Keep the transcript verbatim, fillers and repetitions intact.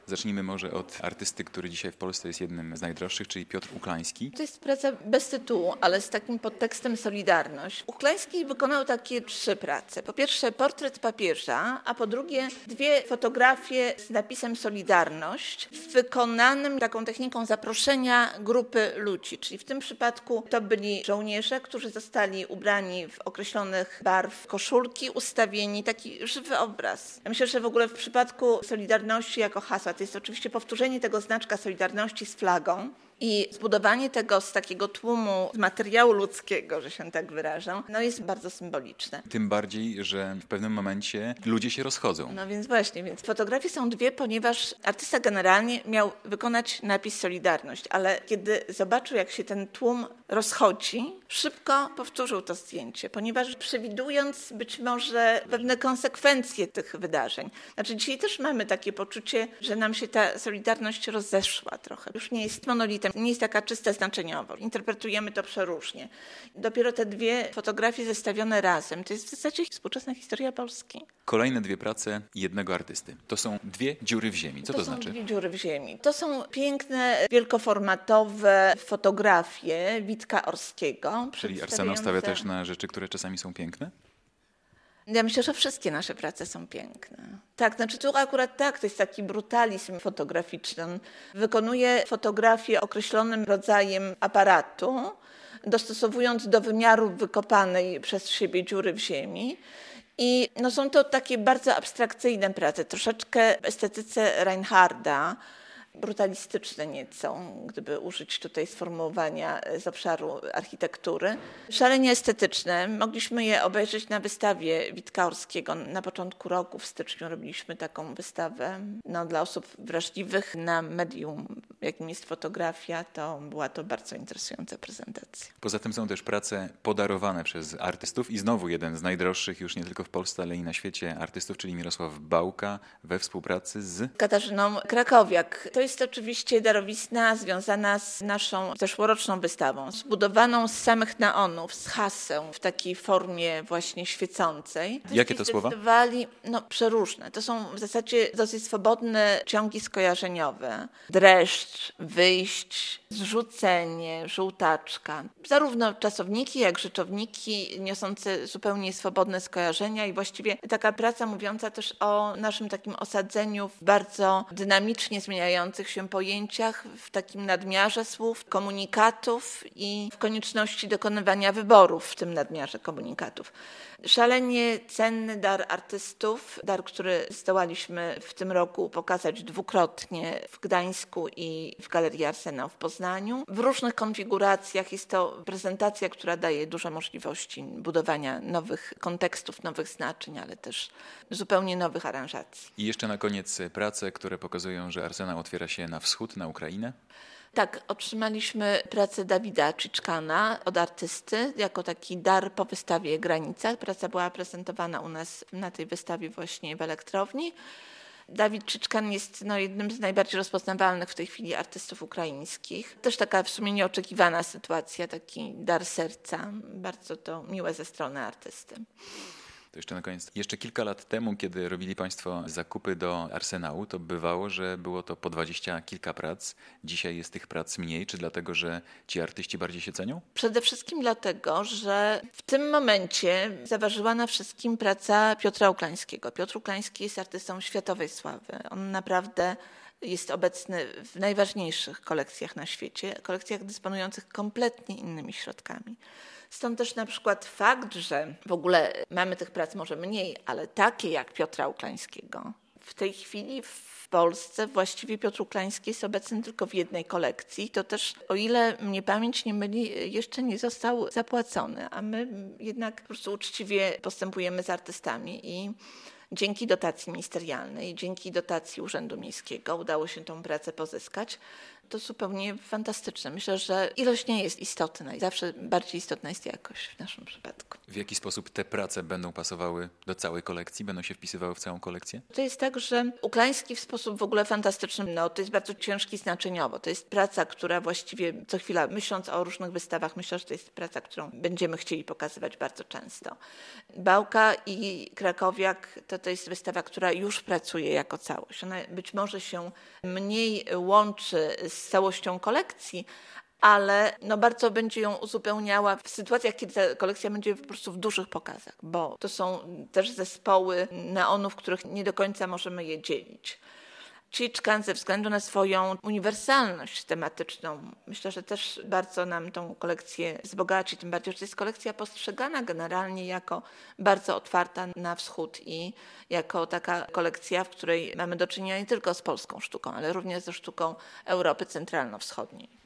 Zacznijmy może od artysty, który dzisiaj w Polsce jest jednym z najdroższych, czyli Piotr Uklański. To jest praca bez tytułu, ale z takim podtekstem Solidarność. Uklański wykonał takie trzy prace. Po pierwsze portret papieża, a po drugie dwie fotografie z napisem Solidarność, wykonanym taką techniką zaproszenia grupy ludzi. Czyli w tym przypadku to byli żołnierze, którzy zostali ubrani w określonych barw koszulki, ustawieni, taki żywy obraz. Ja myślę, że w ogóle w przypadku Solidarności jako hasła, to jest oczywiście powtórzenie tego znaczka Solidarności z flagą i zbudowanie tego z takiego tłumu, z materiału ludzkiego, że się tak wyrażę, no jest bardzo symboliczne. Tym bardziej, że w pewnym momencie ludzie się rozchodzą. No więc właśnie, więc fotografie są dwie, ponieważ artysta generalnie miał wykonać napis Solidarność, ale kiedy zobaczył, jak się ten tłum rozchodzi, szybko powtórzył to zdjęcie, ponieważ przewidując być może pewne konsekwencje tych wydarzeń. Znaczy dzisiaj też mamy takie poczucie, że nam się ta Solidarność rozeszła trochę. Już nie jest monolitem, nie jest taka czysta znaczeniowo. Interpretujemy to przeróżnie. Dopiero te dwie fotografie zestawione razem, to jest w zasadzie współczesna historia Polski. Kolejne dwie prace jednego artysty. To są dwie dziury w ziemi. Co to, to znaczy? To są dwie dziury w ziemi. To są piękne, wielkoformatowe fotografie Witka Orskiego. Czyli Arsenał stawia też na rzeczy, które czasami są piękne? Ja myślę, że wszystkie nasze prace są piękne. Tak, znaczy tu akurat tak, to jest taki brutalizm fotograficzny. Wykonuje fotografię określonym rodzajem aparatu, dostosowując do wymiaru wykopanej przez siebie dziury w ziemi. I no są to takie bardzo abstrakcyjne prace, troszeczkę w estetyce Reinharda, brutalistyczne nieco, gdyby użyć tutaj sformułowania z obszaru architektury. Szalenie estetyczne. Mogliśmy je obejrzeć na wystawie Witka Orskiego. Na początku roku, w styczniu, robiliśmy taką wystawę no, dla osób wrażliwych na medium, jakim jest fotografia. To była to bardzo interesująca prezentacja. Poza tym są też prace podarowane przez artystów i znowu jeden z najdroższych już nie tylko w Polsce, ale i na świecie artystów, czyli Mirosław Bałka we współpracy z Katarzyną Krakowiak. To jest oczywiście darowizna związana z naszą zeszłoroczną wystawą, zbudowaną z samych neonów, z haseł w takiej formie właśnie świecącej. Jakie to słowa? No przeróżne. To są w zasadzie dosyć swobodne ciągi skojarzeniowe. Dreszcz, wyjść, zrzucenie, żółtaczka. Zarówno czasowniki, jak rzeczowniki niosące zupełnie swobodne skojarzenia i właściwie taka praca mówiąca też o naszym takim osadzeniu w bardzo dynamicznie zmieniających się pojęciach, w takim nadmiarze słów, komunikatów i w konieczności dokonywania wyborów w tym nadmiarze komunikatów. Szalenie cenny dar artystów, dar, który zdołaliśmy w tym roku pokazać dwukrotnie w Gdańsku i w Galerii Arsenał w Poznaniu. W różnych konfiguracjach jest to prezentacja, która daje dużo możliwości budowania nowych kontekstów, nowych znaczeń, ale też zupełnie nowych aranżacji. I jeszcze na koniec prace, które pokazują, że Arsenał otwiera się na wschód, na Ukrainę. Tak, otrzymaliśmy pracę Dawida Cziczkana od artysty jako taki dar po wystawie Granica. Praca była prezentowana u nas na tej wystawie właśnie w Elektrowni. Dawid Cziczkan jest no, jednym z najbardziej rozpoznawalnych w tej chwili artystów ukraińskich. Też taka w sumie nieoczekiwana sytuacja, taki dar serca. Bardzo to miłe ze strony artysty. To jeszcze na koniec. Jeszcze kilka lat temu, kiedy robili Państwo zakupy do Arsenału, to bywało, że było to po dwadzieścia kilka prac. Dzisiaj jest tych prac mniej. Czy dlatego, że ci artyści bardziej się cenią? Przede wszystkim dlatego, że w tym momencie zaważyła na wszystkim praca Piotra Uklańskiego. Piotr Uklański jest artystą światowej sławy. On naprawdę jest obecny w najważniejszych kolekcjach na świecie, kolekcjach dysponujących kompletnie innymi środkami. Stąd też na przykład fakt, że w ogóle mamy tych prac może mniej, ale takie jak Piotra Uklańskiego. W tej chwili w Polsce właściwie Piotr Uklański jest obecny tylko w jednej kolekcji. To też, o ile mnie pamięć nie myli, jeszcze nie został zapłacony, a my jednak po prostu uczciwie postępujemy z artystami i dzięki dotacji ministerialnej, dzięki dotacji Urzędu Miejskiego udało się tą pracę pozyskać. To zupełnie fantastyczne. Myślę, że ilość nie jest istotna i zawsze bardziej istotna jest jakość w naszym przypadku. W jaki sposób te prace będą pasowały do całej kolekcji? Będą się wpisywały w całą kolekcję? To jest tak, że Uklański w sposób w ogóle fantastyczny, no to jest bardzo ciężki znaczeniowo. To jest praca, która właściwie co chwila, myśląc o różnych wystawach, myślę, że to jest praca, którą będziemy chcieli pokazywać bardzo często. Bałka i Krakowiak to to to jest wystawa, która już pracuje jako całość. Ona być może się mniej łączy z całością kolekcji, ale no bardzo będzie ją uzupełniała w sytuacjach, kiedy ta kolekcja będzie po prostu w dużych pokazach, bo to są też zespoły neonów, których nie do końca możemy je dzielić. Ciczkan ze względu na swoją uniwersalność tematyczną, myślę, że też bardzo nam tą kolekcję wzbogaci, tym bardziej, że to jest kolekcja postrzegana generalnie jako bardzo otwarta na wschód i jako taka kolekcja, w której mamy do czynienia nie tylko z polską sztuką, ale również ze sztuką Europy Centralno-Wschodniej.